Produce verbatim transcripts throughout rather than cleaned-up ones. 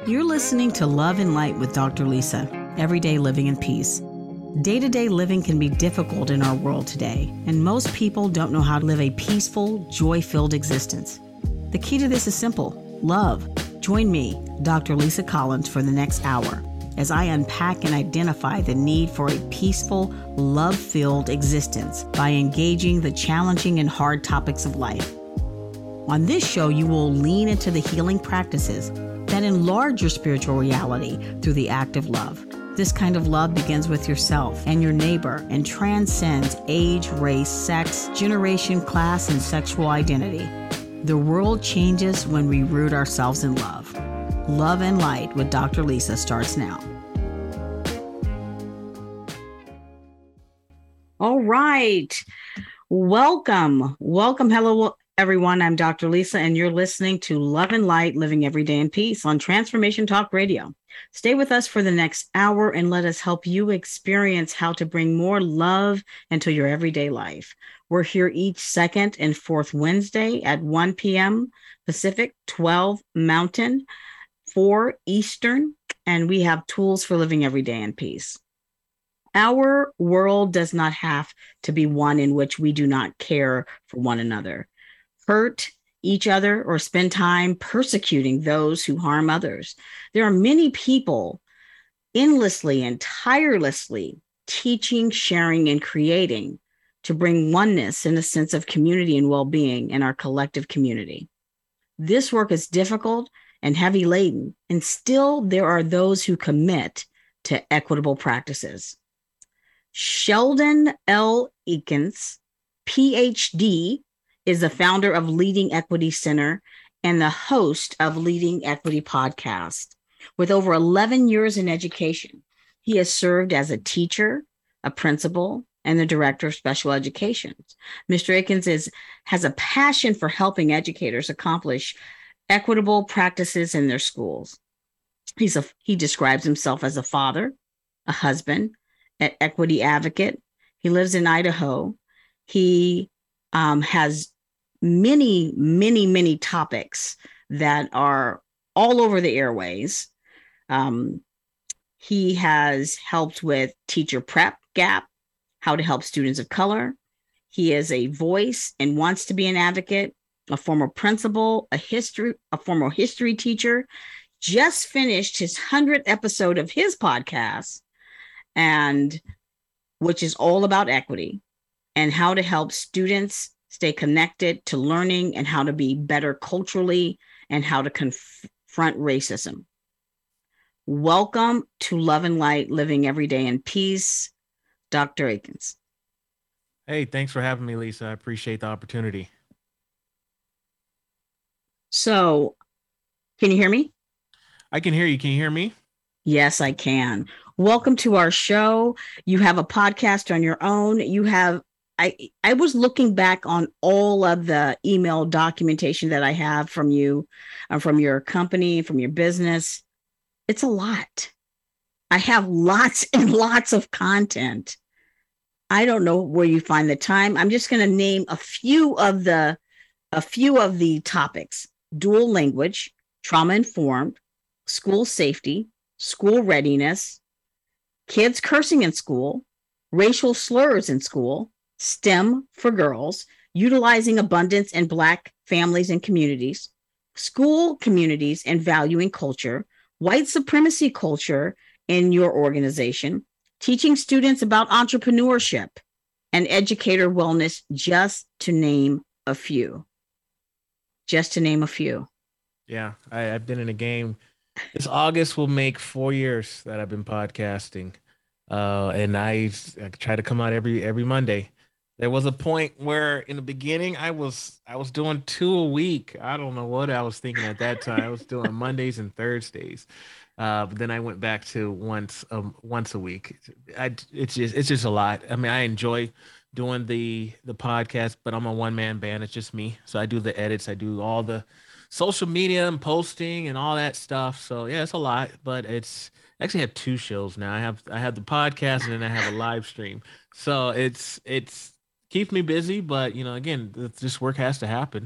You're listening to Love and Light with Doctor Lisa, Everyday Living in Peace. Day-to-day living can be difficult in our world today, and most people don't know how to live a peaceful, joy-filled existence. The key to this is simple: love. Join me, Doctor Lisa Collins, for the next hour as I unpack and identify the need for a peaceful, love-filled existence by engaging the challenging and hard topics of life. On this show, you will lean into the healing practices that enlarge your spiritual reality through the act of love. This kind of love begins with yourself and your neighbor and transcends age, race, sex, generation, class, and sexual identity. The world changes when we root ourselves in love. Love and Light with Doctor Lisa starts now. All right. Welcome. Welcome. Hello, everyone. I'm Doctor Lisa, and you're listening to Love and Light, Living Every Day in Peace on Transformation Talk Radio. Stay with us for the next hour and let us help you experience how to bring more love into your everyday life. We're here each second and fourth Wednesday at one p.m. Pacific, twelve Mountain, four Eastern, and we have tools for living every day in peace. Our world does not have to be one in which we do not care for one another, hurt each other, or spend time persecuting those who harm others. There are many people endlessly and tirelessly teaching, sharing, and creating to bring oneness and a sense of community and well-being in our collective community. This work is difficult and heavy laden, and still there are those who commit to equitable practices. Sheldon L. Ekins, P H D, is the founder of Leading Equity Center and the host of Leading Equity Podcast. With over eleven years in education, he has served as a teacher, a principal, and the director of special education. Mister Ekins is, has a passion for helping educators accomplish equitable practices in their schools. He's a, he describes himself as a father, a husband, an equity advocate. He lives in Idaho. He um, has many, many, many topics that are all over the airways. Um, he has helped with teacher prep gap, how to help students of color. He is a voice and wants to be an advocate, a former principal, a history, a former history teacher, just finished his hundredth episode of his podcast, and which is all about equity and how to help students stay connected to learning and how to be better culturally and how to confront racism. Welcome to Love and Light, Living Every Day in Peace, Doctor Ekins. Hey, thanks for having me, Lisa. I appreciate the opportunity. So, can you hear me? I can hear you. Can you hear me? Yes, I can. Welcome to our show. You have a podcast on your own. You have, I, I was looking back on all of the email documentation that I have from you, uh, from your company, from your business. It's a lot. I have lots and lots of content. I don't know where you find the time. I'm just going to name a few of the, a few of the topics: dual language, trauma informed, school safety, school readiness, kids cursing in school, racial slurs in school, STEM for girls, utilizing abundance in Black families and communities, school communities and valuing culture, white supremacy culture in your organization, teaching students about entrepreneurship, and educator wellness, just to name a few. Just to name a few. Yeah, I, I've been in a game. This August will make four years that I've been podcasting, uh, and I, I try to come out every every Monday. There was a point where in the beginning I was I was doing two a week. I don't know what I was thinking at that time. I was doing Mondays and Thursdays, uh, but then I went back to once um, once a week. I it's just it's just a lot. I mean, I enjoy doing the the podcast, but I'm a one man band. It's just me, so I do the edits. I do all the social media and posting and all that stuff. So yeah, it's a lot, but it's I actually have two shows now. I have I have the podcast and then I have a live stream. So it's it's keeps me busy, but you know, again, this work has to happen.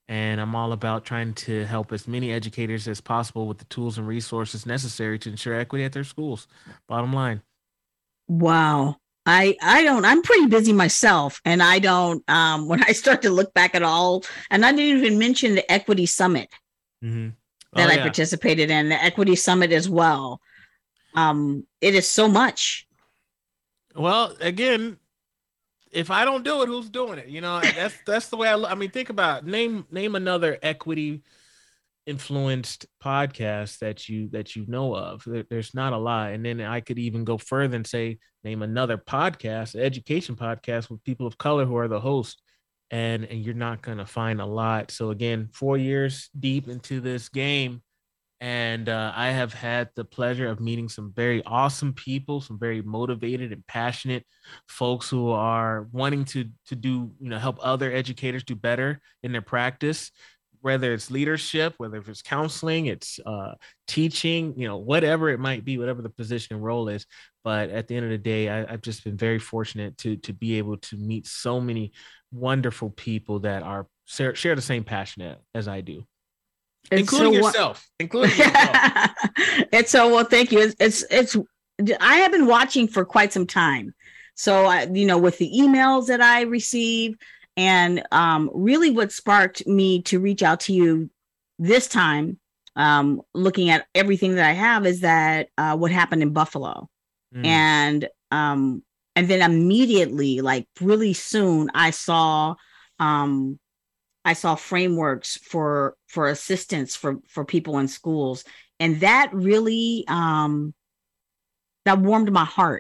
And I'm all about trying to help as many educators as possible with the tools and resources necessary to ensure equity at their schools. Bottom line. Wow. I I don't I'm pretty busy myself, and I don't um when I start to look back at all, and I didn't even mention the Equity Summit Mm-hmm. that Oh I yeah. participated in, the Equity Summit as well. Um it is so much. Well, again, if I don't do it, who's doing it? You know, that's that's the way I. I mean, think about it. name name another equity influenced podcast that you that you know of. There, there's not a lot, and then I could even go further and say name another podcast, education podcast with people of color who are the host, and and you're not gonna find a lot. So again, four years deep into this game, and uh, I have had the pleasure of meeting some very awesome people, some very motivated and passionate folks who are wanting to to do, you know, help other educators do better in their practice, whether it's leadership, whether it's counseling, it's uh, teaching, you know, whatever it might be, whatever the position and role is. But at the end of the day, I, I've just been very fortunate to to be able to meet so many wonderful people that are share, share the same passion as I do. It's Including so yourself. Including yourself. It's so well, thank you. It's, it's it's I have been watching for quite some time. So I, you know, with the emails that I receive, and um, really what sparked me to reach out to you this time, um, looking at everything that I have, is that uh, what happened in Buffalo, Mm. and um, and then immediately, like really soon, I saw um I saw frameworks for for assistance for for people in schools, and that really um, that warmed my heart,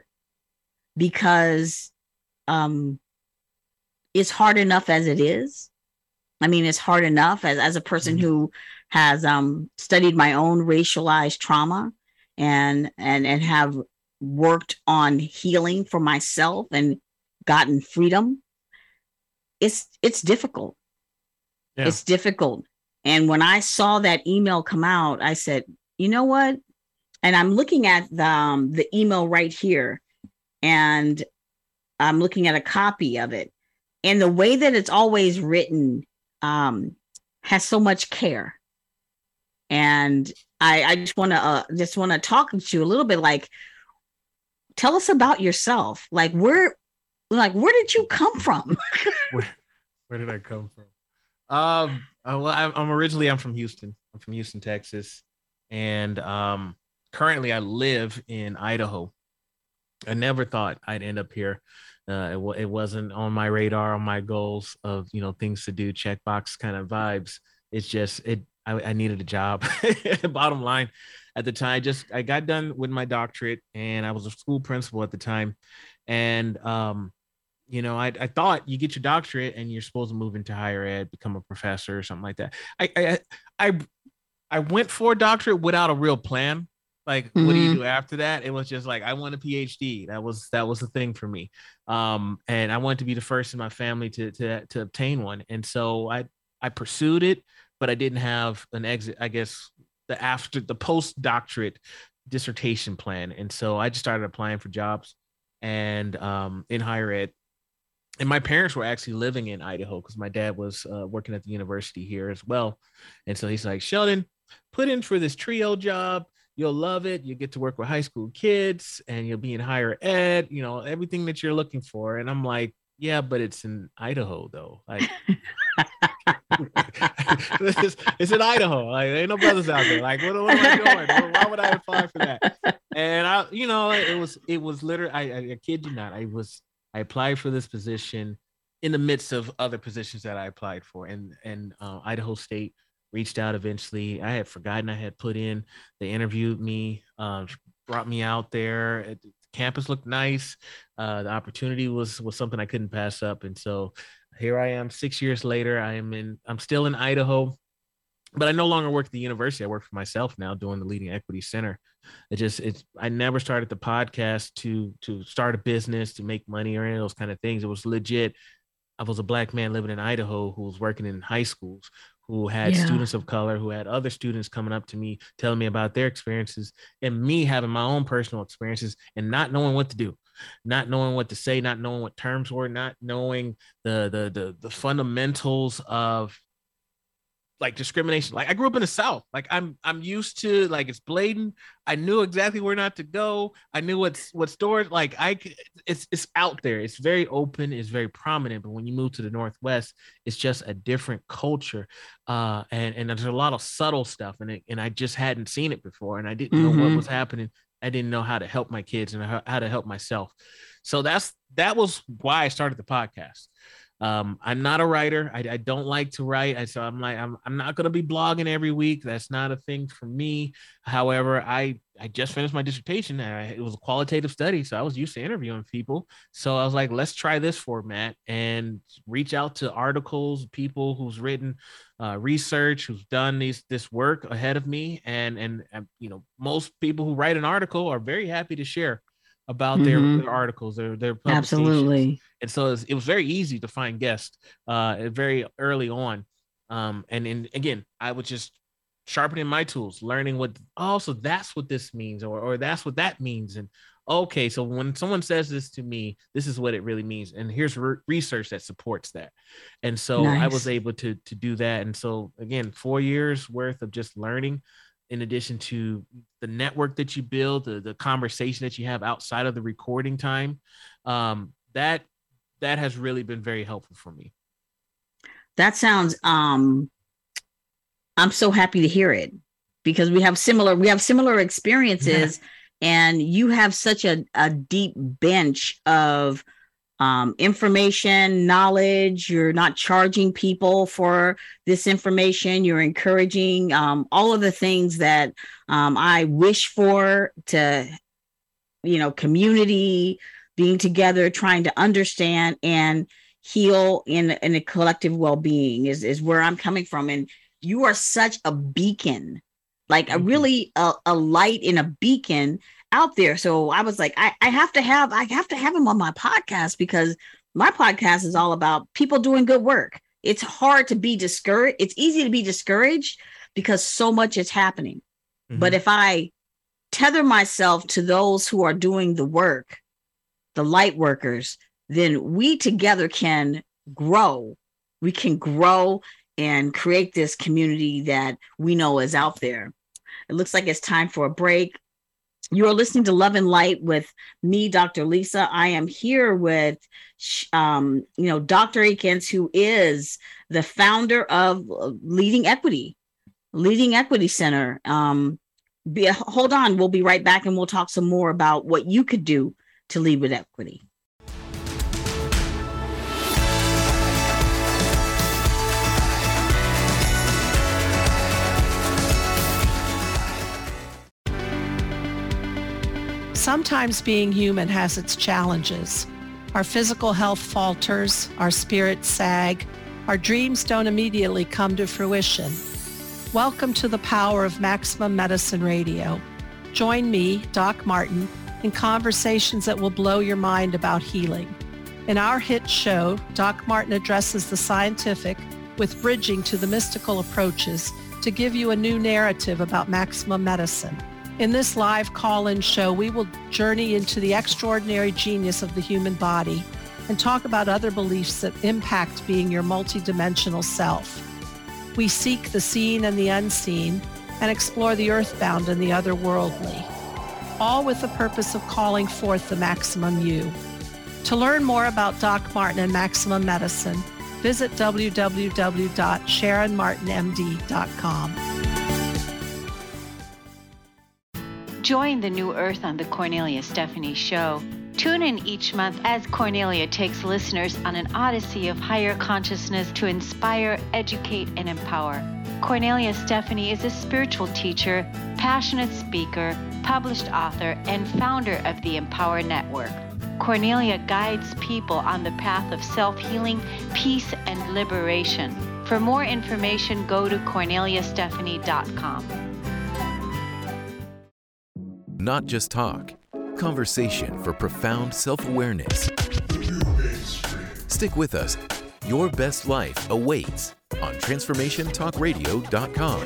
because um, it's hard enough as it is. I mean, it's hard enough as as a person Mm-hmm. who has um, studied my own racialized trauma, and and and have worked on healing for myself and gotten freedom. It's it's difficult. Yeah. It's difficult. And when I saw that email come out, I said, you know what? And I'm looking at the, um, the email right here, and I'm looking at a copy of it. And the way that it's always written um, has so much care. And I, I just want to uh, just want to talk to you a little bit. Like, tell us about yourself. Like, where, like, where did you come from? Where, where did I come from? Um, uh, well, I'm, I'm originally I'm from Houston. I'm from Houston, Texas, and um, currently I live in Idaho. I never thought I'd end up here. Uh, it, w- it wasn't on my radar, on my goals of, you know, things to do, checkbox kind of vibes. It's just it. I, I needed a job. Bottom line, at the time, just I got done with my doctorate, and I was a school principal at the time, and um, you know, I, I thought you get your doctorate and you're supposed to move into higher ed, become a professor or something like that. I I I, I went for a doctorate without a real plan. Like, what do you Mm-hmm. do after that? It was just like I want a PhD. That was that was the thing for me. Um, and I wanted to be the first in my family to to to obtain one. And so I I pursued it, but I didn't have an exit, I guess, the after the post doctorate dissertation plan. And so I just started applying for jobs and um in higher ed, and my parents were actually living in Idaho because my dad was uh, working at the university here as well. And so he's like, Sheldon, put in for this trio job. You'll love it. You get to work with high school kids and you'll be in higher ed, you know, everything that you're looking for. And I'm like, yeah, but it's in Idaho though. Like, it's, it's in Idaho. Like, ain't no brothers out there. Like, what, what am I doing? Why would I apply for that? And I, you know, it was, it was literally, I, I, I kid you not, I was, I applied for this position in the midst of other positions that I applied for, and and uh, Idaho State reached out eventually. I had forgotten I had put in. They interviewed me, uh, brought me out there. It, campus looked nice. Uh, the opportunity was was something I couldn't pass up, and so here I am. Six years later, I am in. I'm still in Idaho, but I no longer work at the university. I work for myself now, doing the Leading Equity Center. It just it's I never started the podcast to to start a business, to make money, or any of those kind of things. It was legit. I was a black man living in Idaho who was working in high schools, who had Yeah. students of color, who had other students coming up to me telling me about their experiences, and me having my own personal experiences and not knowing what to do, not knowing what to say, not knowing what terms were, not knowing the the the, the fundamentals of like discrimination. Like I grew up in the South. Like I'm I'm used to like it's blatant. I knew exactly where not to go. I knew what's what stores. Like I it's it's out there. It's very open. It's very prominent. But when you move to the Northwest, it's just a different culture. Uh, and and there's a lot of subtle stuff in it. And I just hadn't seen it before. And I didn't Mm-hmm. know what was happening. I didn't know how to help my kids and how, how to help myself. So that's that was why I started the podcast. Um, I'm not a writer. I, I don't like to write. I, so I'm like, I'm, I'm not going to be blogging every week. That's not a thing for me. However, I, I just finished my dissertation and I, it was a qualitative study. So I was used to interviewing people. So I was like, let's try this format and reach out to articles, people who's written uh, research, who's done these, this work ahead of me. And, and, and, you know, most people who write an article are very happy to share about their, Mm-hmm. their articles, their, their publications. Absolutely. And so it was, it was very easy to find guests uh, very early on. Um, and, and again, I was just sharpening my tools, learning what, oh, so that's what this means, or, or that's what that means. And okay, so when someone says this to me, this is what it really means. And here's re- research that supports that. And so Nice. I was able to, to do that. And so again, four years worth of just learning, in addition to the network that you build, the, the conversation that you have outside of the recording time, um, that that has really been very helpful for me. That sounds, um, I'm so happy to hear it, because we have similar, we have similar experiences and you have such a, a deep bench of um, information, knowledge. You're not charging people for this information. You're encouraging um, all of the things that um, I wish for, to, you know, community, being together, trying to understand and heal in, in a collective well-being is, is where I'm coming from. And you are such a beacon, like a really a, a light in a beacon out there. So I was like, I, I have to have, I have to have him on my podcast, because my podcast is all about people doing good work. It's hard to be discouraged. It's easy to be discouraged because so much is happening. Mm-hmm. But if I tether myself to those who are doing the work, the light workers, then we together can grow. We can grow and create this community that we know is out there. It looks like it's time for a break. You are listening to Love and Light with me, Doctor Lisa. I am here with, um, you know, Doctor Akins, who is the founder of Leading Equity, Leading Equity Center. Um, be, hold on, we'll be right back, and we'll talk some more about what you could do to lead with equity. Sometimes being human has its challenges. Our physical health falters, our spirits sag, our dreams don't immediately come to fruition. Welcome to the power of Maximum Medicine Radio. Join me, Doc Martin, in conversations that will blow your mind about healing. In our hit show, Doc Martin addresses the scientific with bridging to the mystical approaches to give you a new narrative about maximum medicine. In this live call-in show, we will journey into the extraordinary genius of the human body and talk about other beliefs that impact being your multidimensional self. We seek the seen and the unseen and explore the earthbound and the otherworldly, all with the purpose of calling forth the maximum you. To learn more about Doc Martin and Maximum Medicine, visit w w w dot sharon martin m d dot com. Join the new earth on the Cornelia Stephanie Show. Tune in each month as Cornelia takes listeners on an odyssey of higher consciousness to inspire, educate, and empower. Cornelia Stephanie is a spiritual teacher, passionate speaker, published author, and founder of the Empower Network. Cornelia guides people on the path of self-healing, peace, and liberation. For more information, go to cornelia stephanie dot com. Not just talk, conversation for profound self-awareness. Stick with us. Your best life awaits on transformation talk radio dot com.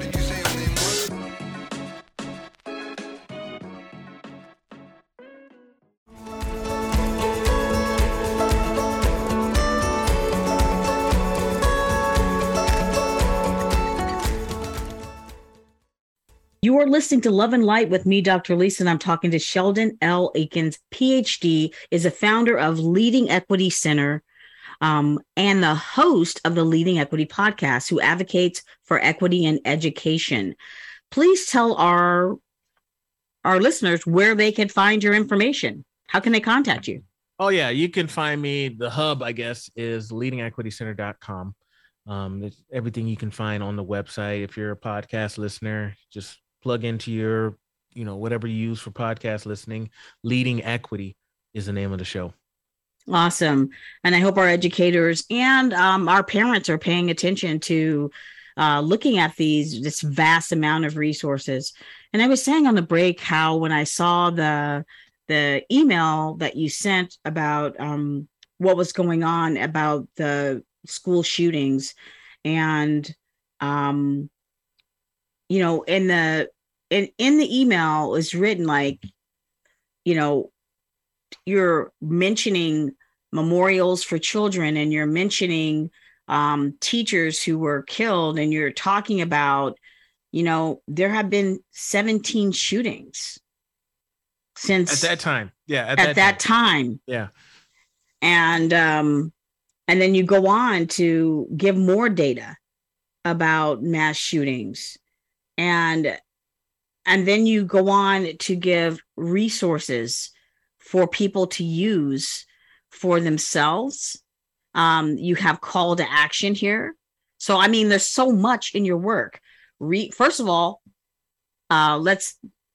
You are listening to Love and Light with me, Doctor Lisa, and I'm talking to Sheldon L. Aikens, P H D, is a founder of Leading Equity Center um, and the host of the Leading Equity podcast, who advocates for equity in education. Please tell our, our listeners where they can find your information. How can they contact you? Oh, yeah, you can find me. The hub, I guess, is leading equity center dot com. Um, it's everything you can find on the website. If you're a podcast listener, just plug into your, you know, whatever you use for podcast listening. Leading Equity is the name of the show. Awesome. And I hope our educators and um, our parents are paying attention to uh, looking at these, this vast amount of resources. And I was saying on the break how when I saw the, the email that you sent about um, what was going on about the school shootings, and um, you know, in the in, in the email is written like, you know, you're mentioning memorials for children, and you're mentioning um, teachers who were killed, and you're talking about, you know, there have been seventeen shootings since at that time. Yeah, at, at that, that time. time. Yeah, and um, and then you go on to give more data about mass shootings. And and then you go on to give resources for people to use for themselves. Um, you have call to action here. So, I mean, there's so much in your work. Re- First of all, uh, let's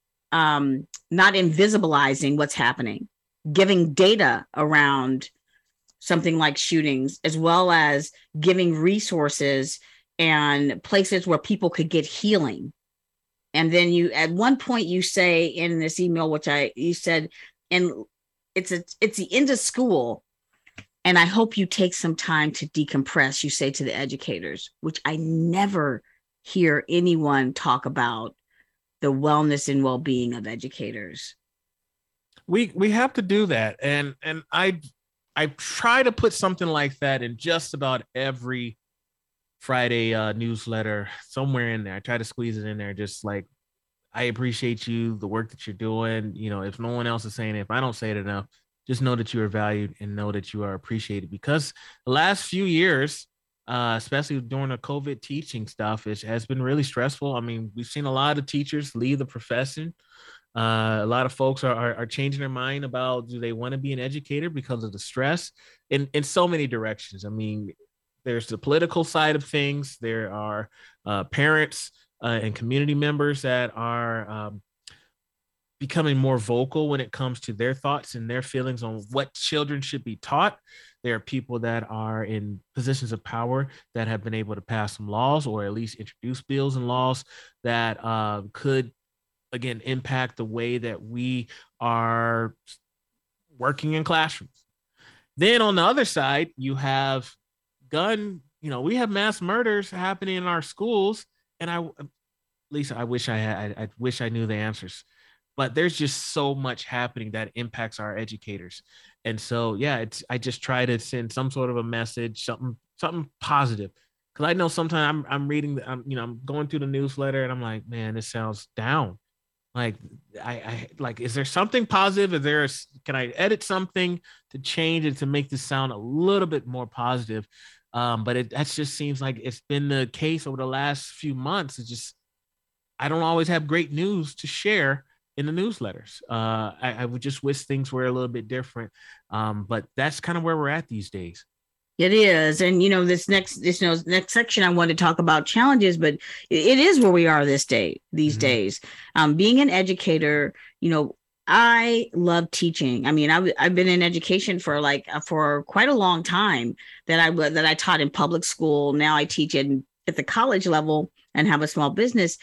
um, not invisibilizing what's happening, giving data around something like shootings, as well as giving resources and places where people could get healing. And then you, at one point you say in this email, which I, you said, and it's a, it's the end of school, and I hope you take some time to decompress, you say to the educators, which I never hear anyone talk about the wellness and well-being of educators. We, we have to do that. And, and I, I try to put something like that in just about every Friday uh, newsletter, somewhere in there. I try to squeeze it in there. Just like, I appreciate you, the work that you're doing. You know, if no one else is saying it, if I don't say it enough, just know that you are valued and know that you are appreciated, because the last few years, uh, especially during the COVID teaching stuff, it has been really stressful. I mean, we've seen a lot of teachers leave the profession. Uh, a lot of folks are, are, are changing their mind about, do they want to be an educator because of the stress in, in so many directions. I mean, there's the political side of things. There are uh, parents uh, and community members that are um, becoming more vocal when it comes to their thoughts and their feelings on what children should be taught. There are people that are in positions of power that have been able to pass some laws, or at least introduce bills and laws that uh, could, again, impact the way that we are working in classrooms. Then on the other side, you have gun, you know, we have mass murders happening in our schools. And I, Lisa, I wish I had, I, I wish I knew the answers, but there's just so much happening that impacts our educators. And so, yeah, it's, I just try to send some sort of a message, something, something positive. Cause I know sometimes I'm, I'm reading, I'm, you know, I'm going through the newsletter and I'm like, man, this sounds down. Like, I, I like, is there something positive? Is there, a, can I edit something to change it to make this sound a little bit more positive? Um, but it that just seems like it's been the case over the last few months. It's just, I don't always have great news to share in the newsletters. Uh, I, I would just wish things were a little bit different. Um, but that's kind of where we're at these days. It is. And, you know, this next, this you know, next section, I want to talk about challenges, but it is where we are this day, these mm-hmm. days. Um, being an educator, you know, I love teaching. I mean, I, I've been in education for like, for quite a long time that I, that I taught in public school. Now I teach in, at the college level and have a small business,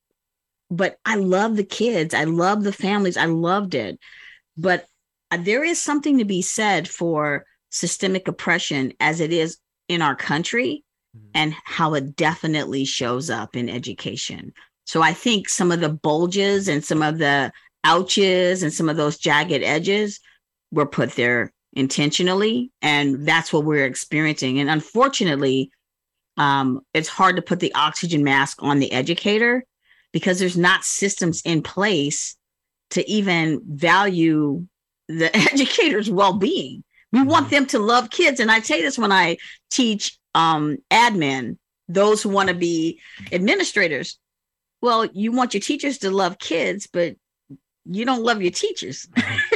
but I love the kids. I love the families. I loved it. But there is something to be said for systemic oppression as it is in our country, mm-hmm. and how it definitely shows up in education. So I think some of the bulges and some of the ouches and some of those jagged edges were put there intentionally, and that's what we're experiencing. And unfortunately, um, it's hard to put the oxygen mask on the educator, because there's not systems in place to even value the educators' well-being. We mm-hmm. want them to love kids. And I say this when I teach um, admin, those who want to be administrators. Well, you want your teachers to love kids, but you don't love your teachers.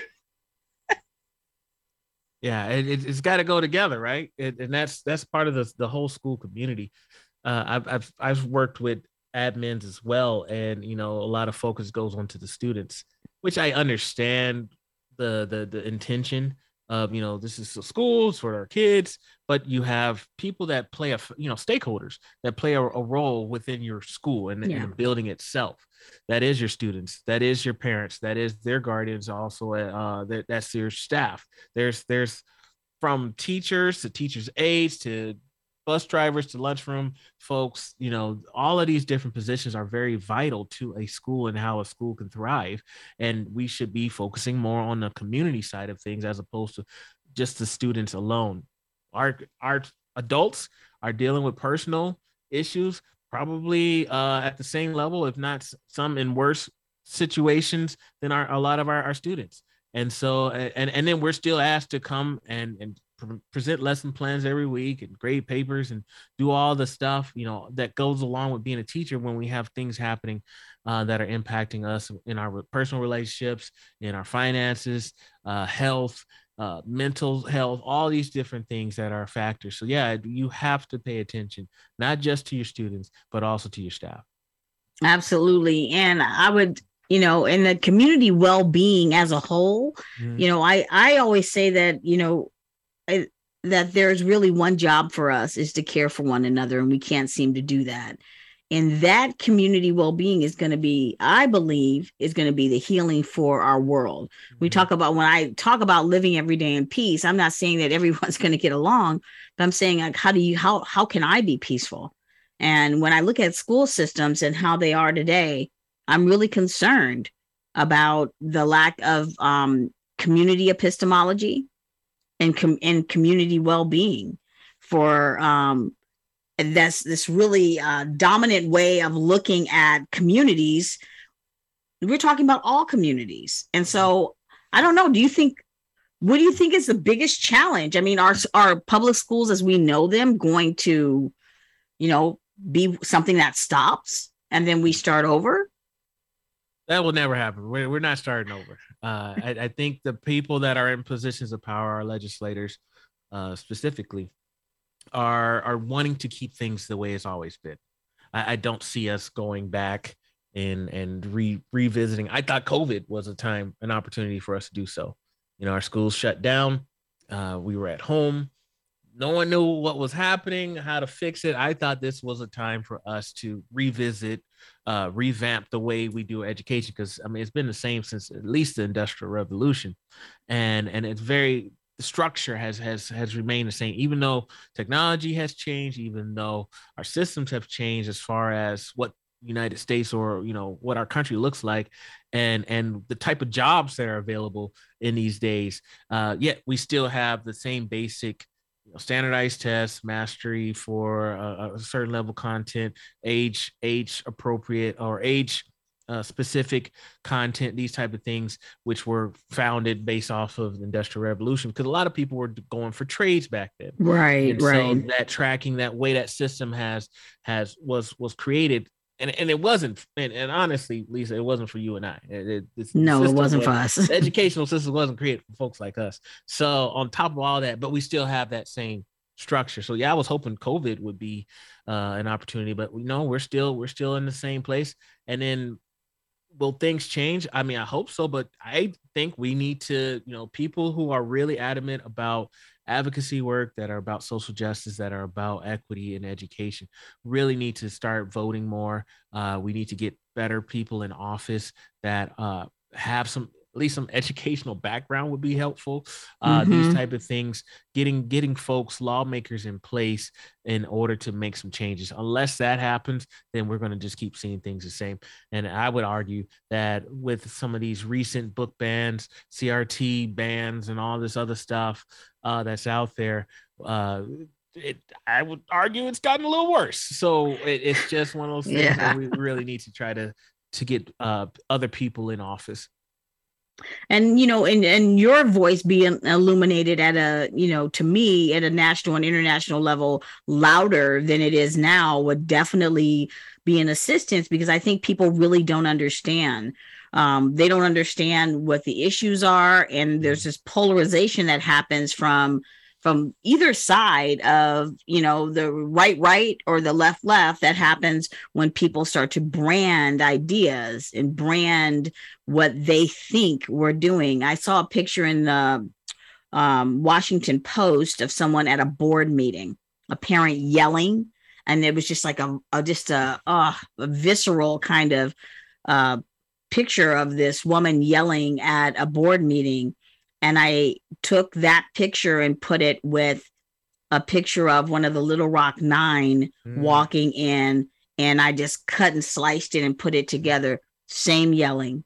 Yeah, it, it's got to go together, right? It, and that's that's part of the the whole school community. Uh, I've I've I've worked with admins as well, and you know, a lot of focus goes onto the students, which I understand the the the intention of, you know, this is the schools for our kids, but you have people that play a, you know, stakeholders that play a, a role within your school and, yeah. and the building itself. That is your students, that is your parents, that is their guardians, also uh that, that's your staff. There's there's from teachers to teachers' aides to bus drivers to lunchroom folks, you know, all of these different positions are very vital to a school and how a school can thrive. And we should be focusing more on the community side of things as opposed to just the students alone. Our, our adults are dealing with personal issues, probably uh, at the same level, if not some in worse situations than our, a lot of our, our students. And so, and, and then we're still asked to come and, and present lesson plans every week and grade papers and do all the stuff, you know, that goes along with being a teacher when we have things happening uh, that are impacting us in our personal relationships, in our finances, uh, health, uh, mental health, all these different things that are factors. So yeah, you have to pay attention, not just to your students, but also to your staff. Absolutely. And I would, you know, in the community well-being as a whole, mm-hmm. you know, I, I always say that, you know, I, that there's really one job for us is to care for one another, and we can't seem to do that. And that community well-being is going to be, I believe, is going to be the healing for our world. Mm-hmm. We talk about, when I talk about living every day in peace, I'm not saying that everyone's going to get along, but I'm saying, like, how do you, how, how can I be peaceful? And when I look at school systems and how they are today, I'm really concerned about the lack of um, community epistemology and, com- and community well-being for um, that's this really uh, dominant way of looking at communities. We're talking about all communities. And so I don't know, do you think, what do you think is the biggest challenge? I mean, are, are public schools as we know them going to, you know, be something that stops and then we start over? That will never happen. We're, we're not starting over. Uh, I, I think the people that are in positions of power, our legislators uh, specifically, are are wanting to keep things the way it's always been. I, I don't see us going back and and re, revisiting. I thought COVID was a time, an opportunity for us to do so. You know, our schools shut down. Uh, we were at home. No one knew what was happening, how to fix it. I thought this was a time for us to revisit, uh, revamp the way we do education, because I mean it's been the same since at least the Industrial Revolution, and and it's very the structure has has has remained the same, even though technology has changed, even though our systems have changed as far as what United States or you know what our country looks like, and and the type of jobs that are available in these days. Uh, yet we still have the same basic standardized tests, mastery for a, a certain level content, age, age appropriate or age uh, specific content, these type of things, which were founded based off of the Industrial Revolution, because a lot of people were going for trades back then. Right, and right. So that tracking, that way that system has has was was created. And, and it wasn't, and, and honestly, Lisa, it wasn't for you and I. It, it, no, it wasn't for us. The educational system wasn't created for folks like us. So on top of all that, but we still have that same structure. So yeah, I was hoping COVID would be uh, an opportunity, but we know we're still we're still in the same place. And then will things change? I mean, I hope so, but I think we need to, you know, people who are really adamant about advocacy work, that are about social justice, that are about equity in education, really need to start voting more. Uh, we need to get better people in office that uh, have some, at least some educational background would be helpful. Uh, mm-hmm. These type of things, getting getting folks, lawmakers in place in order to make some changes. Unless that happens, then we're going to just keep seeing things the same. And I would argue that with some of these recent book bans, C R T bans, and all this other stuff uh, that's out there, uh, it, I would argue it's gotten a little worse. So it, it's just one of those things Yeah. that we really need to try to to get uh, other people in office. And, you know, and, and your voice being illuminated at a, you know, to me at a national and international level louder than it is now would definitely be an assistance, because I think people really don't understand. Um, they don't understand what the issues are. And there's this polarization that happens from from either side of, you know, the right, right or the left, left, that happens when people start to brand ideas and brand what they think we're doing. I saw a picture in the um, Washington Post of someone at a board meeting, a parent yelling, and it was just like a, a just a, uh, a visceral kind of uh, picture of this woman yelling at a board meeting. And I took that picture and put it with a picture of one of the Little Rock Nine mm. walking in, and I just cut and sliced it and put it together. Same yelling,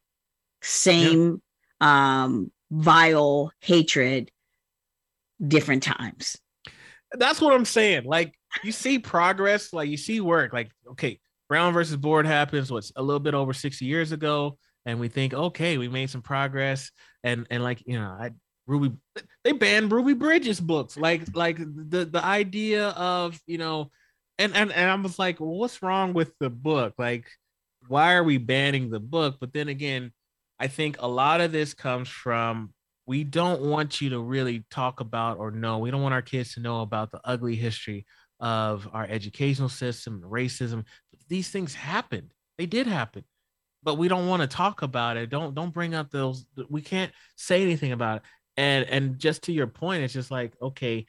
same yeah. um, vile hatred, different times. That's what I'm saying. Like, you see progress, like you see work. Like, okay, Brown versus Board happens, what's a little bit over sixty years ago. And we think, okay, we made some progress. And and like, you know, I Ruby, they banned Ruby Bridges books. Like, like the, the idea of, you know, and, and, and I was like, well, what's wrong with the book? Like, why are we banning the book? But then again, I think a lot of this comes from, we don't want you to really talk about or know, we don't want our kids to know about the ugly history of our educational system, racism. These things happened. They did happen. But we don't want to talk about it. Don't don't bring up those. We can't say anything about it. And and just to your point, it's just like, okay,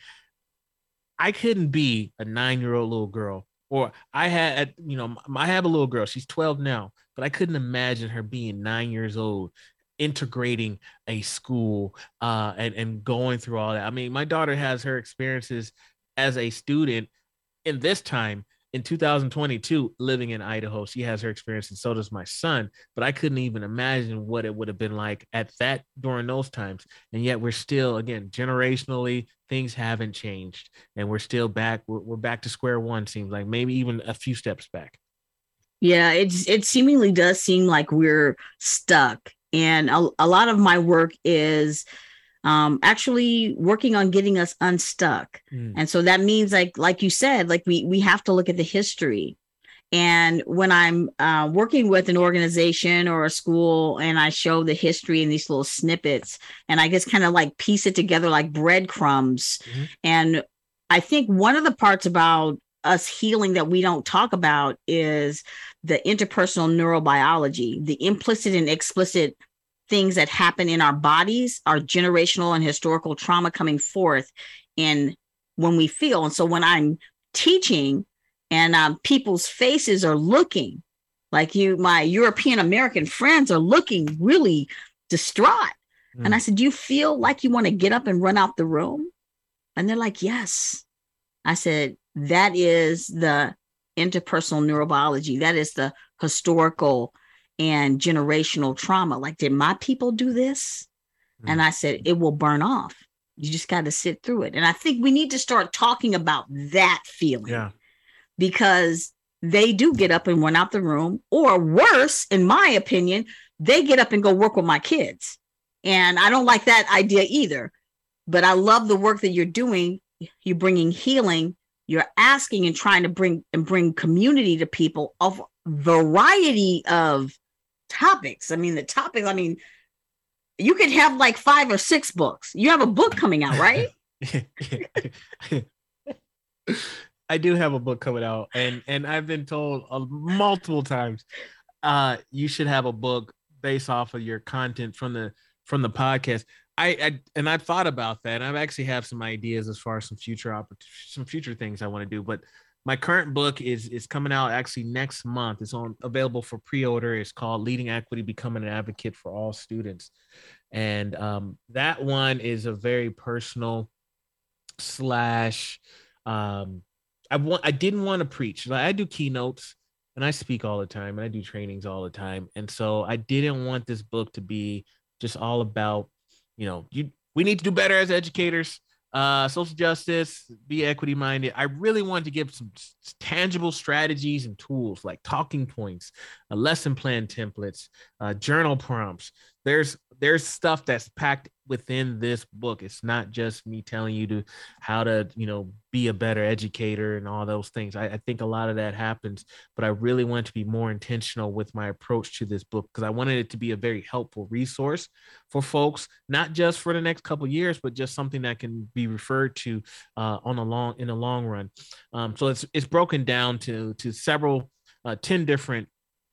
I couldn't be a nine-year-old little girl, or I had, you know, I have a little girl. She's twelve now, but I couldn't imagine her being nine years old, integrating a school uh, and and going through all that. I mean, my daughter has her experiences as a student in this time. In two thousand twenty-two, living in Idaho, she has her experience, and so does my son. But I couldn't even imagine what it would have been like at that during those times. And yet, we're still, again, generationally, things haven't changed, and we're still back. We're, we're back to square one. Seems like maybe even a few steps back. Yeah, it's it seemingly does seem like we're stuck, and a, a lot of my work is Um, actually working on getting us unstuck. Mm. And so that means, like, like you said, like we, we have to look at the history. And when I'm uh, working with an organization or a school, and I show the history in these little snippets, and I just kind of like piece it together like breadcrumbs. Mm-hmm. And I think one of the parts about us healing that we don't talk about is the interpersonal neurobiology, the implicit and explicit things that happen in our bodies, our generational and historical trauma coming forth in when we feel. And so when I'm teaching and um, people's faces are looking like you, my European American friends are looking really distraught. Mm. And I said, do you feel like you want to get up and run out the room? And they're like, yes. I said, that is the interpersonal neurobiology. That is the historical and generational trauma. Like, did my people do this? Mm. And I said, it will burn off. You just got to sit through it. And I think we need to start talking about that feeling. Yeah. Because they do get up and run out the room, or worse, in my opinion, they get up and go work with my kids. And I don't like that idea either. But I love the work that you're doing. You're bringing healing. You're asking and trying to bring and bring community to people of variety of topics. I mean, the topics, I mean, you could have like five or six books. You have a book coming out, right? I do have a book coming out, and and I've been told uh, multiple times, uh, you should have a book based off of your content from the from the podcast. I, I and I've thought about that. And I actually have some ideas as far as some future opportunities, some future things I want to do, but my current book is is coming out actually next month. It's on available for pre-order. It's called Leading Equity: Becoming an Advocate for All Students. And um, that one is a very personal slash, um, I want, I didn't want to preach. Like, I do keynotes and I speak all the time, and I do trainings all the time. And so I didn't want this book to be just all about, you know, you, we need to do better as educators. uh, social justice, be equity minded. I really wanted to give some tangible strategies and tools like talking points, uh, lesson plan templates, uh, journal prompts. There's there's stuff that's packed within this book. It's not just me telling you to how to, you know, be a better educator and all those things. I, I think a lot of that happens, but I really wanted to be more intentional with my approach to this book because I wanted it to be a very helpful resource for folks, not just for the next couple of years, but just something that can be referred to uh, on a long in the long run. Um, so it's it's broken down to to several uh, ten different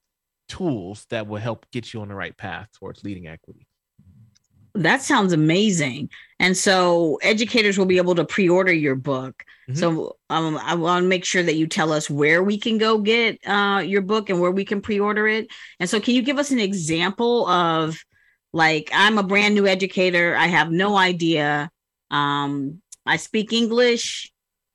tools that will help get you on the right path towards leading equity. That sounds amazing. And so educators will be able to pre-order your book. Mm-hmm. So um, I want to make sure that you tell us where we can go get uh, your book and where we can pre-order it. And so can you give us an example of, like, I'm a brand new educator. I have no idea. Um, I speak English.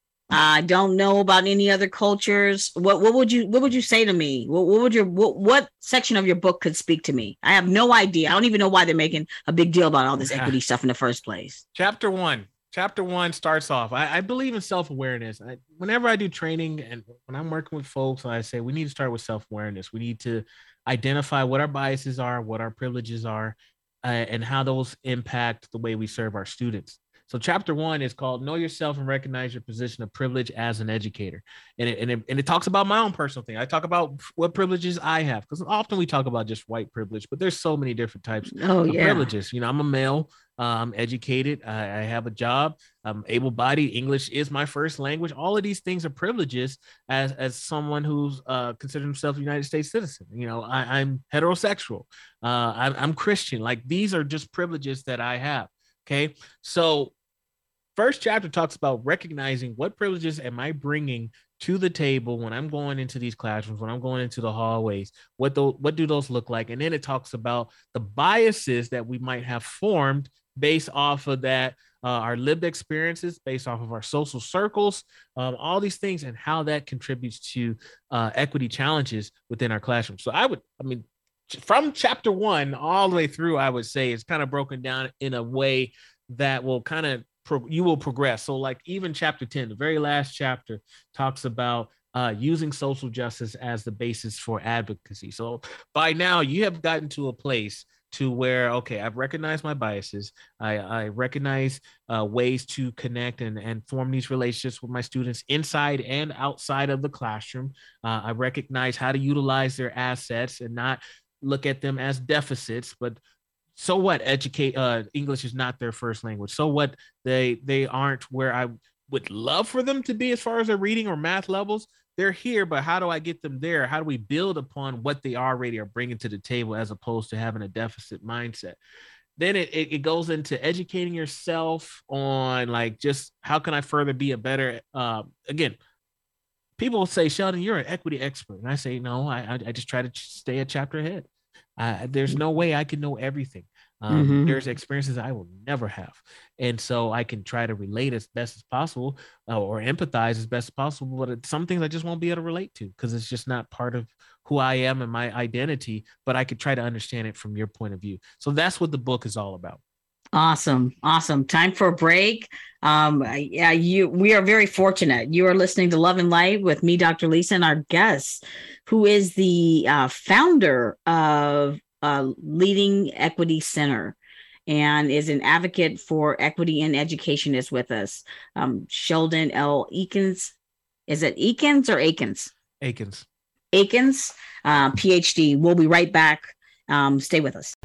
I don't know about any other cultures. What what would you what would you say to me? What, what would your what, what section of your book could speak to me? I have no idea. I don't even know why they're making a big deal about all this equity stuff in the first place. Chapter one. Chapter one starts off. I, I believe in self-awareness. I, whenever I do training and when I'm working with folks, I say we need to start with self-awareness. We need to identify what our biases are, what our privileges are, uh, and how those impact the way we serve our students. So chapter one is called Know Yourself and Recognize Your Position of Privilege as an Educator. And it, and it, and it talks about my own personal thing. I talk about what privileges I have, because often we talk about just white privilege, but there's so many different types oh, of yeah. privileges. You know, I'm a male, uh, I'm educated, I, I have a job, I'm able-bodied, English is my first language. All of these things are privileges as, as someone who's uh, considered himself a United States citizen. You know, I, I'm heterosexual, uh, I'm, I'm Christian. Like, these are just privileges that I have, okay? So first chapter talks about recognizing what privileges am I bringing to the table when I'm going into these classrooms, when I'm going into the hallways, what the, what do those look like? And then it talks about the biases that we might have formed based off of that, uh, our lived experiences, based off of our social circles, um, all these things, and how that contributes to uh, equity challenges within our classroom. So I would, I mean, from chapter one all the way through, I would say it's kind of broken down in a way that will kind of you will progress. So like even chapter ten, the very last chapter, talks about uh, using social justice as the basis for advocacy. So by now you have gotten to a place to where, okay, I've recognized my biases. I, I recognize uh, ways to connect and, and form these relationships with my students inside and outside of the classroom. Uh, I recognize how to utilize their assets and not look at them as deficits, but so what? Educate uh, English is not their first language. So what? They they aren't where I would love for them to be as far as their reading or math levels. They're here, but how do I get them there? How do we build upon what they already are bringing to the table as opposed to having a deficit mindset? Then it, it, it goes into educating yourself on, like, just how can I further be a better, uh, again, people will say, Sheldon, you're an equity expert. And I say, no, I, I just try to stay a chapter ahead. Uh, there's no way I can know everything. Um, mm-hmm. There's experiences I will never have. And so I can try to relate as best as possible uh, or empathize as best as possible. But it's some things I just won't be able to relate to because it's just not part of who I am and my identity. But I could try to understand it from your point of view. So that's what the book is all about. Awesome. Awesome. Time for a break. Um, yeah, you, we are very fortunate. You are listening to Love and Light with me, Doctor Lisa, and our guest, who is the uh, founder of uh, Leading Equity Center and is an advocate for equity in education, is with us. Um, Sheldon L. Eakins. Is it Eakins or Akins? Akins. Akins, uh, P H D. We'll be right back. Um, stay with us.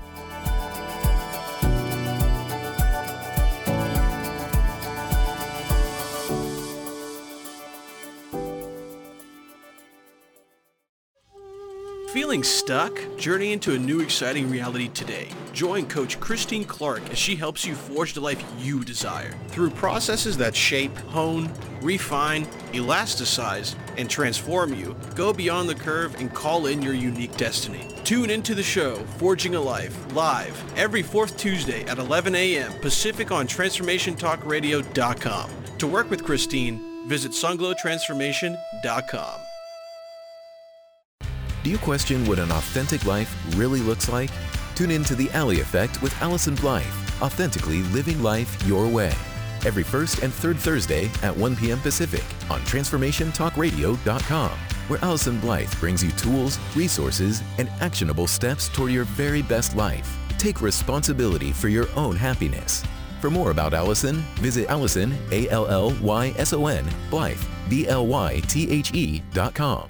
Feeling stuck? Journey into a new exciting reality today. Join Coach Christine Clark as she helps you forge the life you desire. Through processes that shape, hone, refine, elasticize, and transform you, go beyond the curve and call in your unique destiny. Tune into the show, Forging a Life, live every fourth Tuesday at eleven a.m. Pacific on transformation talk radio dot com. To work with Christine, visit sunglow transformation dot com. Do you question what an authentic life really looks like? Tune in to The Alley Effect with Allison Blythe, authentically living life your way. every first and third Thursday at one p.m. Pacific on transformation talk radio dot com, where Allison Blythe brings you tools, resources, and actionable steps toward your very best life. Take responsibility for your own happiness. For more about Allison, visit Allison, A L L Y S O N, Blythe, B L Y T H E dot com.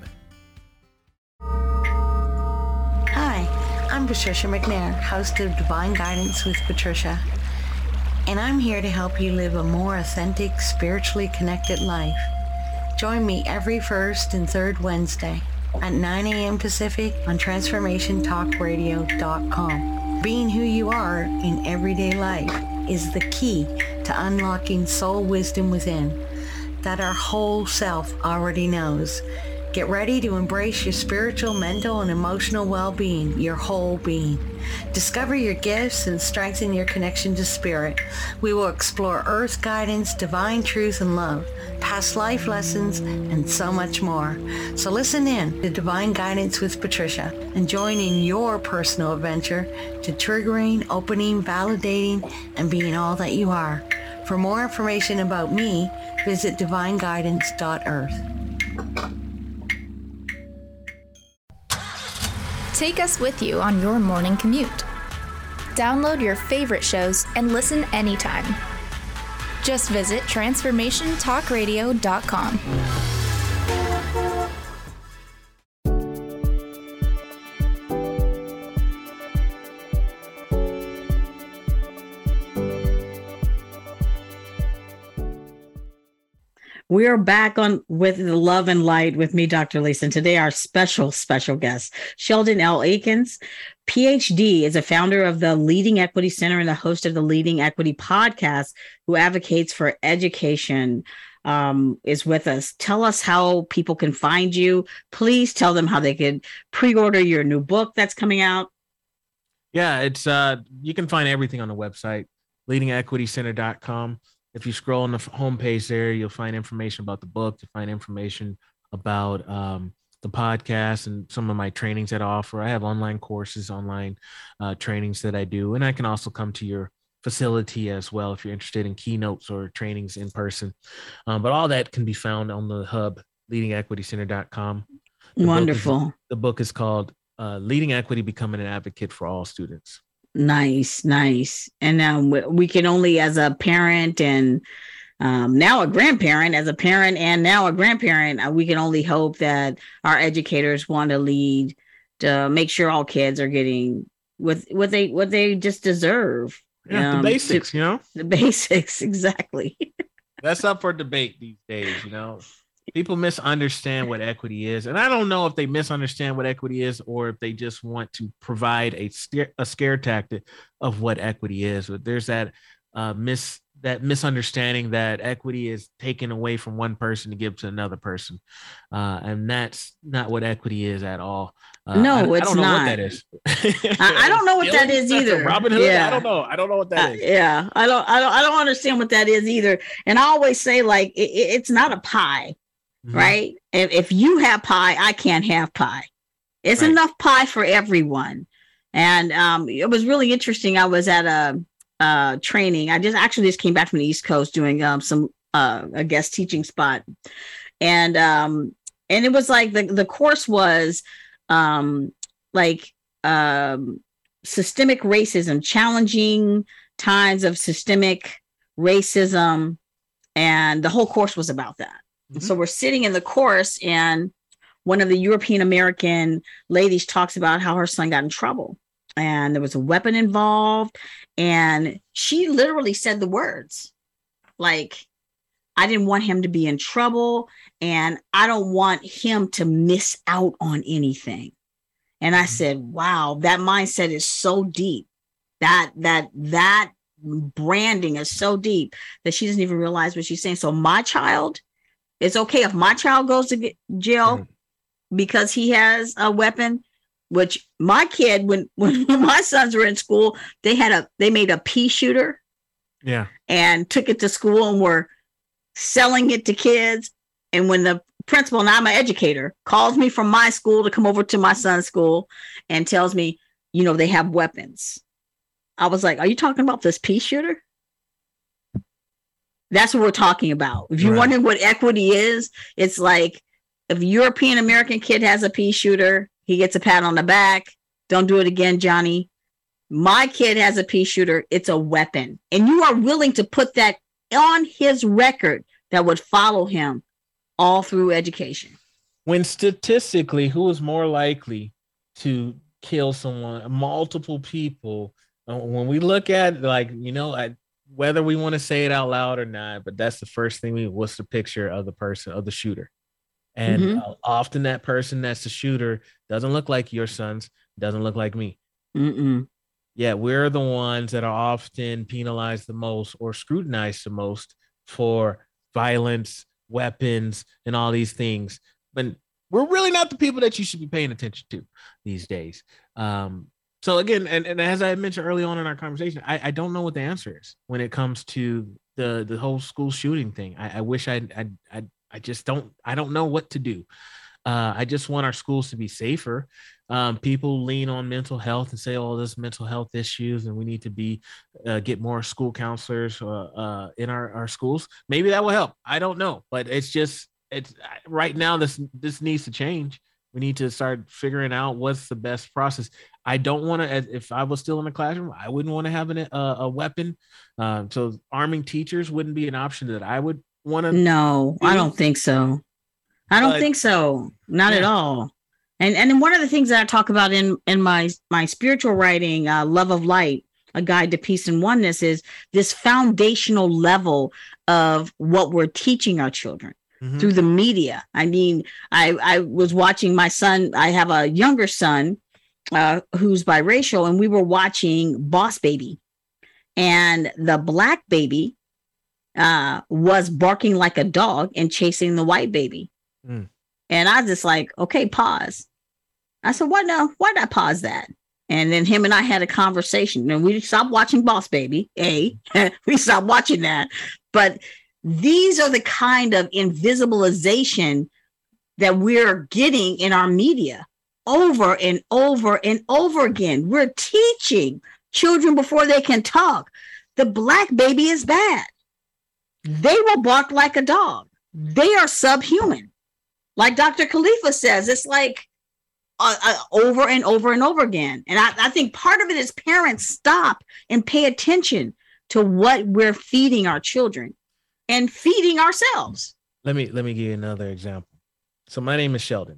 Hi, I'm Patricia McNair, host of Divine Guidance with Patricia, and I'm here to help you live a more authentic, spiritually connected life. Join me every first and third Wednesday at nine a.m. Pacific on transformation talk radio dot com. Being who you are in everyday life is the key to unlocking soul wisdom within that our whole self already knows. Get ready to embrace your spiritual, mental, and emotional well-being, your whole being. Discover your gifts and strengthen your connection to spirit. We will explore earth guidance, divine truth and love, past life lessons, and so much more. So listen in to Divine Guidance with Patricia and join in your personal adventure to triggering, opening, validating, and being all that you are. For more information about me, visit divine guidance dot earth. Take us with you on your morning commute. Download your favorite shows and listen anytime. Just visit transformation talk radio dot com. We are back on with the Love and Light with me, Doctor Lisa. And today our special, special guest, Sheldon L. Akins, P H D, is a founder of the Leading Equity Center and the host of the Leading Equity podcast, who advocates for education, um, is with us. Tell us how people can find you. Please tell them how they could pre-order your new book that's coming out. Yeah, it's uh, you can find everything on the website, leading equity center dot com. If you scroll on the homepage there, you'll find information about the book. You'll find information about um, the podcast and some of my trainings that I offer. I have online courses, online uh, trainings that I do. And I can also come to your facility as well if you're interested in keynotes or trainings in person. Um, but all that can be found on the hub, leading equity center dot com. The Wonderful. Book is, the book is called uh, Leading Equity, Becoming an Advocate for All Students. Nice, nice. And now we can only, as a parent and um, now a grandparent, as a parent and now a grandparent, uh, we can only hope that our educators want to lead to make sure all kids are getting what what they what they just deserve. Yeah, um, the basics, to, you know, the basics, exactly. That's up for debate these days, you know. People misunderstand what equity is. And I don't know if they misunderstand what equity is or if they just want to provide a scare, a scare tactic of what equity is. But there's that uh, mis that misunderstanding that equity is taken away from one person to give to another person. Uh, and that's not what equity is at all. Uh, no, I, it's I don't know not. what that is. I, I don't know what that is either. Robin Hood? Yeah. I don't know. I don't know what that uh, is. Yeah, I don't, I don't, I don't understand what that is either. And I always say, like, it, it's not a pie. Mm-hmm. Right. If, if you have pie, I can't have pie. It's right. Enough pie for everyone. And um, it was really interesting. I was at a, a training. I just actually just came back from the East Coast doing um, some uh, a guest teaching spot. And um, and it was like the, the course was um, like um, systemic racism, challenging times of systemic racism. And the whole course was about that. Mm-hmm. So we're sitting in the course and one of the European American ladies talks about how her son got in trouble and there was a weapon involved. And she literally said the words like, I didn't want him to be in trouble and I don't want him to miss out on anything. And I said, wow, that mindset is so deep. That, that, that branding is so deep that she doesn't even realize what she's saying. So my child, it's okay if my child goes to get jail mm. because he has a weapon, which my kid, when, when my sons were in school, they had a, they made a pea shooter yeah, and took it to school and were selling it to kids. And when the principal, and I'm an educator, calls me from my school to come over to my son's school and tells me, you know, they have weapons. I was like, are you talking about this pea shooter? That's what we're talking about. If you're Right. wondering what equity is, it's like if a European American kid has a pea shooter, he gets a pat on the back. Don't do it again, Johnny. My kid has a pea shooter. It's a weapon. And you are willing to put that on his record that would follow him all through education. When statistically, who is more likely to kill someone, multiple people? Uh, when we look at, like, you know, I, whether we want to say it out loud or not, but that's the first thing we, what's the picture of the person, of the shooter? And Mhm. uh, often that person that's the shooter doesn't look like your sons, doesn't look like me. Mm-mm. Yeah, we're the ones that are often penalized the most or scrutinized the most for violence, weapons, and all these things. But we're really not the people that you should be paying attention to these days. Um, so again, and, and as I mentioned early on in our conversation, I, I don't know what the answer is when it comes to the the whole school shooting thing. I, I wish I I I I just don't I don't know what to do. Uh, I just want our schools to be safer. Um, people lean on mental health and say, "Oh, there's mental health issues, and we need to be uh, get more school counselors uh, uh, in our, our schools." Maybe that will help. I don't know, but it's just it's right now. This this needs to change. We need to start figuring out what's the best process. I don't want to. If I was still in the classroom, I wouldn't want to have an, a, a weapon. Um, so arming teachers wouldn't be an option that I would want to. No, I don't think so. I don't But- think so. Not at Yeah. all. And and then one of the things that I talk about in in my my spiritual writing, uh, Love of Light, A Guide to Peace and Oneness, is this foundational level of what we're teaching our children Mhm. through the media. I mean, I I was watching my son. I have a younger son uh, who's biracial, and we were watching Boss Baby, and the black baby uh, was barking like a dog and chasing the white baby. Mm. And I was just like, okay, pause. I said, why no? Why not pause that? And then him and I had a conversation, and we stopped watching Boss Baby. A, we stopped watching that. But these are the kind of invisibilization that we're getting in our media over and over and over again. We're teaching children before they can talk. The black baby is bad. They will bark like a dog. They are subhuman. Like Doctor Khalifa says, it's like uh, uh, over and over and over again. And I, I think part of it is parents stop and pay attention to what we're feeding our children and feeding ourselves. Let me let me give you another example. So my name is Sheldon.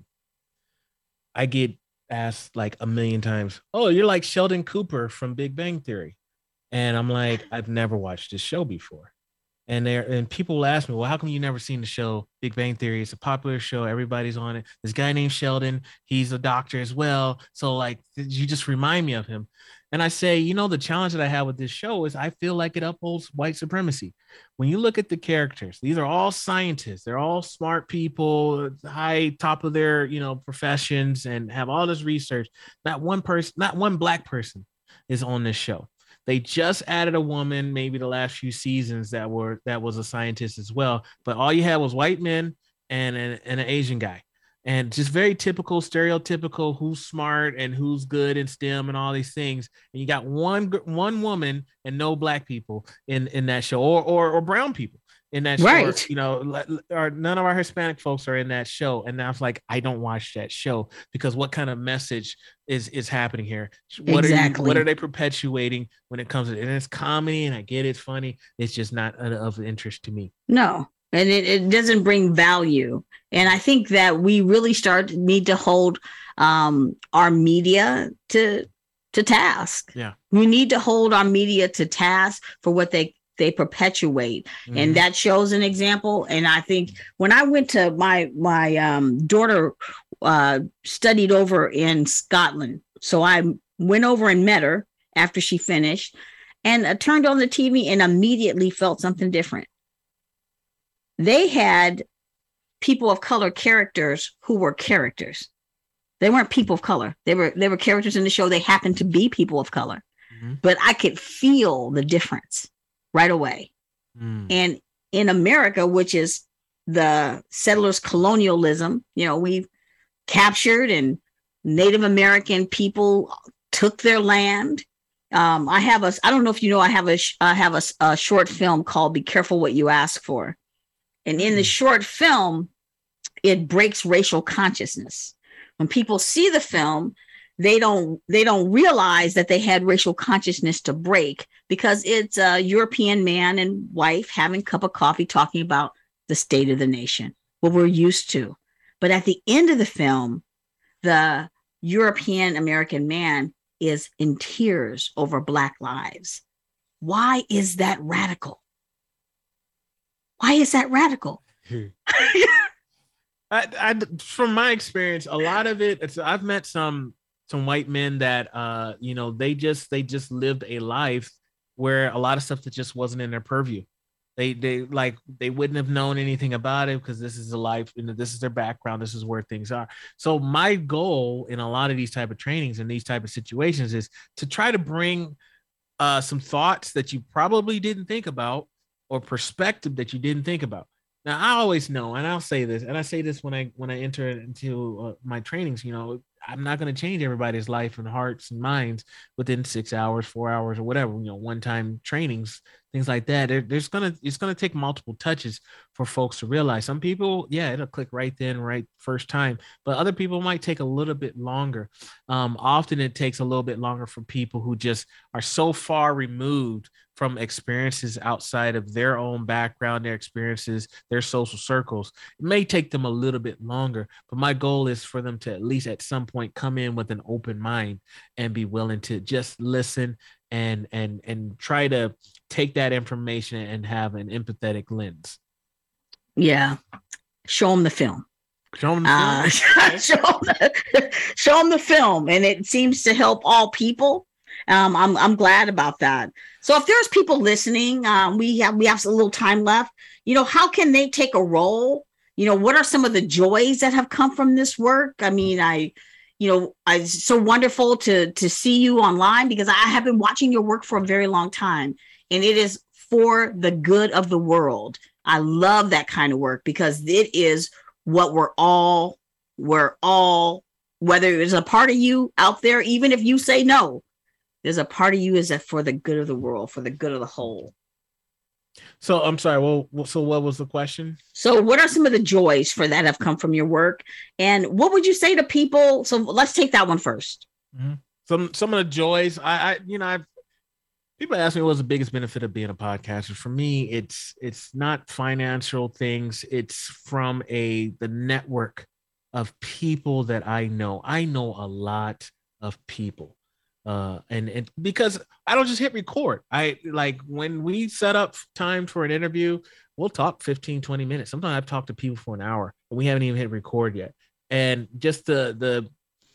I get asked like a million times, "Oh, you're like Sheldon Cooper from Big Bang Theory," and I'm like, "I've never watched this show before." And there and people will ask me, "Well, how come you never seen the show Big Bang Theory? It's a popular show. Everybody's on it. This guy named Sheldon, he's a doctor as well. So like, you just remind me of him." And I say, you know, the challenge that I have with this show is I feel like it upholds white supremacy. When you look at the characters, these are all scientists. They're all smart people, high top of their, you know, professions, and have all this research. Not one person, not one black person is on this show. They just added a woman, maybe the last few seasons, that were that was a scientist as well. But all you had was white men and an, and an Asian guy, and just very typical, stereotypical, who's smart and who's good in STEM and all these things. And you got one one woman and no black people in in that show, or or, or brown people in that show. Right. Or, you know, or none of our Hispanic folks are in that show. And I was like, I don't watch that show because what kind of message is is happening here? What Exactly. are you, what are they perpetuating when it comes to, and it's comedy, and I get it's funny. It's just not of interest to me. No, and it, it doesn't bring value. And I think that we really start need to hold um, our media to to task. Yeah. We need to hold our media to task for what they they perpetuate. Mhm. And that shows an example. And I think when I went to my my um, daughter uh, studied over in Scotland, so I went over and met her after she finished, and uh, turned on the T V and immediately felt something different. They had people of color characters who were characters. They weren't people of color. They were they were characters in the show. They happened to be people of color, Mhm. but I could feel the difference right away. Mm. And in America, which is the settlers' colonialism, you know, we captured and Native American people took their land Um, I have a, I don't know if you know, I have a, I have a, a short film called Be Careful What You Ask For. And in the short film, it breaks racial consciousness. When people see the film, they don't they don't realize that they had racial consciousness to break, because it's a European man and wife having a cup of coffee talking about the state of the nation, what we're used to. But at the end of the film, the European American man is in tears over Black lives. Why is that radical? Why is that radical? I, I, from my experience, a lot of it, it's, I've met some some white men that, uh, you know, they just they just lived a life where a lot of stuff that just wasn't in their purview. They they like they wouldn't have known anything about it because this is a life, you know, this is their background, this is where things are. So my goal in a lot of these type of trainings and these type of situations is to try to bring uh, some thoughts that you probably didn't think about, or perspective that you didn't think about. Now, I always know, and I'll say this, and I say this when I when I enter into uh, my trainings, you know, I'm not going to change everybody's life and hearts and minds within six hours, four hours, or whatever, you know, one-time trainings, things like that. There, there's going to, it's going to take multiple touches for folks to realize. Some people, yeah, it'll click right then, right first time, but other people might take a little bit longer. Um, often it takes a little bit longer for people who just are so far removed from experiences outside of their own background, their experiences, their social circles. It may take them a little bit longer, but my goal is for them to at least at some point come in with an open mind and be willing to just listen and and and try to take that information and have an empathetic lens. Yeah. Show them the film. Show them the uh, film. show, them the, show them the film. And it seems to help all people. Um, I'm I'm glad about that. So if there's people listening, um, we have we have a little time left. You know, how can they take a role? You know, what are some of the joys that have come from this work? I mean, I, you know, I, it's so wonderful to to see you online, because I have been watching your work for a very long time, and it is for the good of the world. I love that kind of work, because it is what we're all we're all, whether there's a part of you out there, even if you say no, there's a part of you is that for the good of the world, for the good of the whole. So I'm sorry. Well, so what was the question? So what are some of the joys for that have come from your work? And what would you say to people? So let's take that one first. Mm-hmm. Some, some of the joys I, I you know, I've, people ask me what's the biggest benefit of being a podcaster. For me, it's, it's not financial things. It's from a, the network of people that I know. I know a lot of people. Uh, and, and because I don't just hit record, I like when we set up time for an interview, we'll talk fifteen, twenty minutes. Sometimes I've talked to people for an hour and we haven't even hit record yet. And just the, the,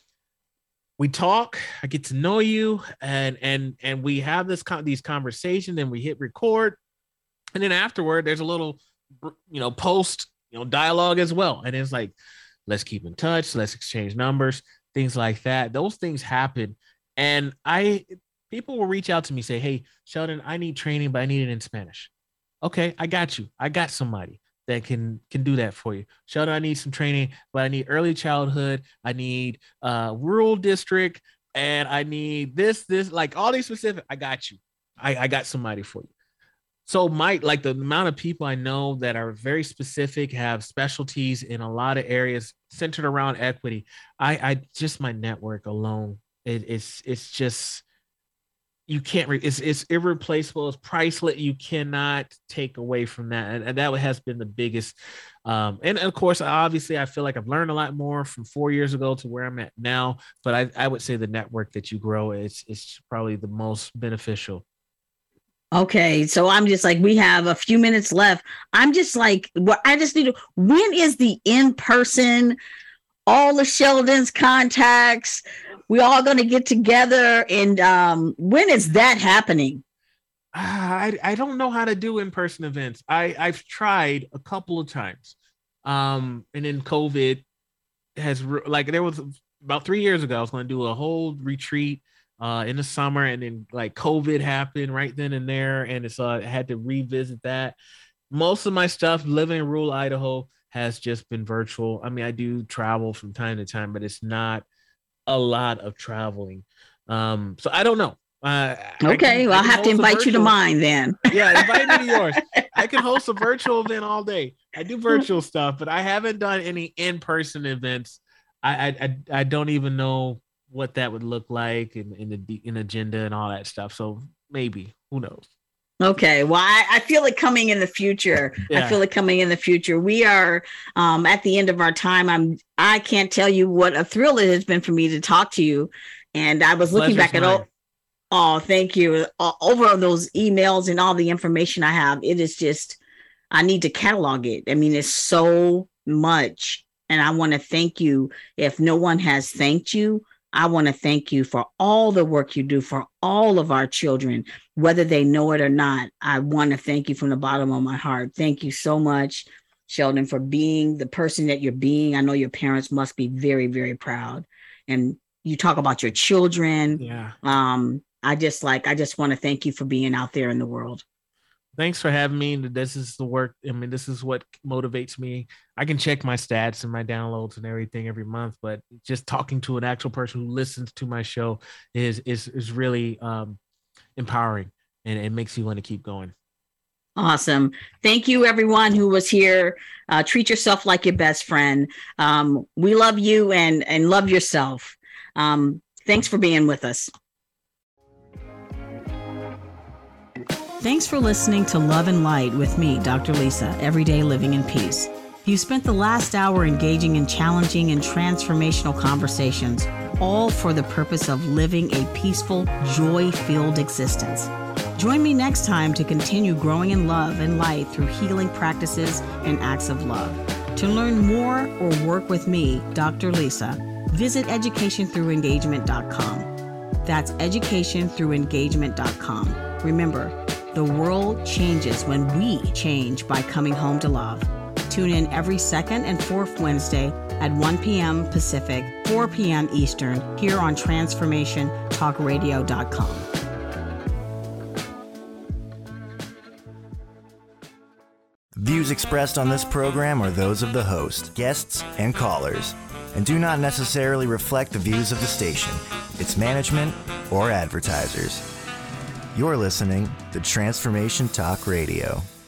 we talk, I get to know you, and, and, and we have this, these conversations, and we hit record. And then afterward, there's a little, you know, post, you know, dialogue as well. And it's like, let's keep in touch. Let's exchange numbers, things like that. Those things happen. And I, people will reach out to me, say, hey, Sheldon, I need training, but I need it in Spanish. Okay, I got you. I got somebody that can, can do that for you. Sheldon, I need some training, but I need early childhood. I need uh, rural district, and I need this, this, like all these specific. I got you. I, I got somebody for you. So my, like the amount of people I know that are very specific, have specialties in a lot of areas centered around equity. I, I just, my network alone, It, it's it's just, you can't re, it's it's irreplaceable. It's priceless. You cannot take away from that, and, and that has been the biggest. Um, and, and of course, obviously, I feel like I've learned a lot more from four years ago to where I'm at now. But I, I would say the network that you grow is is probably the most beneficial. Okay, so I'm just like, we have a few minutes left. I'm just like, what I just need to. When is the in person? All the Sheldon's contacts. We all going to get together, and um, when is that happening? I I don't know how to do in-person events. I I've tried a couple of times, um, and then COVID has re- like there was about three years ago. I was going to do a whole retreat uh, in the summer, and then like COVID happened right then and there, and it's uh, I had to revisit that. Most of my stuff, living in rural Idaho, has just been virtual. I mean, I do travel from time to time, but it's not a lot of traveling. Um, so I don't know. Uh, okay, can, well, I'll have to invite you to mine then. Yeah, invite me to yours. I can host a virtual event all day. I do virtual stuff, but I haven't done any in-person events. I I I don't even know what that would look like in in the in agenda and all that stuff. So maybe, who knows? Okay, well, I, I feel it coming in the future. Yeah. I feel it coming in the future. We are um, at the end of our time. I'm. I can't tell you what a thrill it has been for me to talk to you. And I was looking back at all. Oh, thank you. Uh, over those emails and all the information I have, it is just, I need to catalog it. I mean, it's so much. And I want to thank you. If no one has thanked you, I want to thank you for all the work you do for all of our children, whether they know it or not. I want to thank you from the bottom of my heart. Thank you so much, Sheldon, for being the person that you're being. I know your parents must be very, very proud. And you talk about your children. Yeah. Um, I just like, I just want to thank you for being out there in the world. Thanks for having me. This is the work. I mean, this is what motivates me. I can check my stats and my downloads and everything every month, but just talking to an actual person who listens to my show is, is, is really um, empowering, and it makes you want to keep going. Awesome. Thank you, everyone who was here. Uh, treat yourself like your best friend. Um, we love you and, and love yourself. Um, thanks for being with us. Thanks for listening to Love and Light with me, Doctor Lisa, Everyday Living in Peace. You spent the last hour engaging in challenging and transformational conversations, all for the purpose of living a peaceful, joy-filled existence. Join me next time to continue growing in love and light through healing practices and acts of love. To learn more or work with me, Doctor Lisa, visit education through engagement dot com. That's education through engagement dot com. Remember, the world changes when we change by coming home to love. Tune in every second and fourth Wednesday at one p.m. Pacific, four p.m. Eastern, here on transformation talk radio dot com. Views expressed on this program are those of the host, guests, and callers, and do not necessarily reflect the views of the station, its management, or advertisers. You're listening to Transformation Talk Radio.